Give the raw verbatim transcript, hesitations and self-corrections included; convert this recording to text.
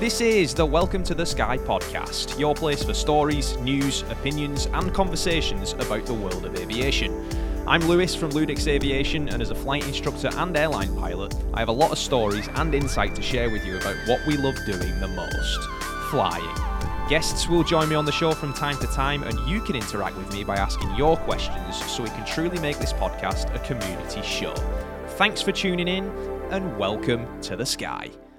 This is the Welcome to the Sky podcast, your place for stories, news, opinions, and conversations about the world of aviation. I'm Lewis from Ludix Aviation, and as a flight instructor and airline pilot, I have a lot of stories and insight to share with you about what we love doing the most, flying. Guests will join me on the show from time to time, and you can interact with me by asking your questions so we can truly make this podcast a community show. Thanks for tuning in, and welcome to the sky.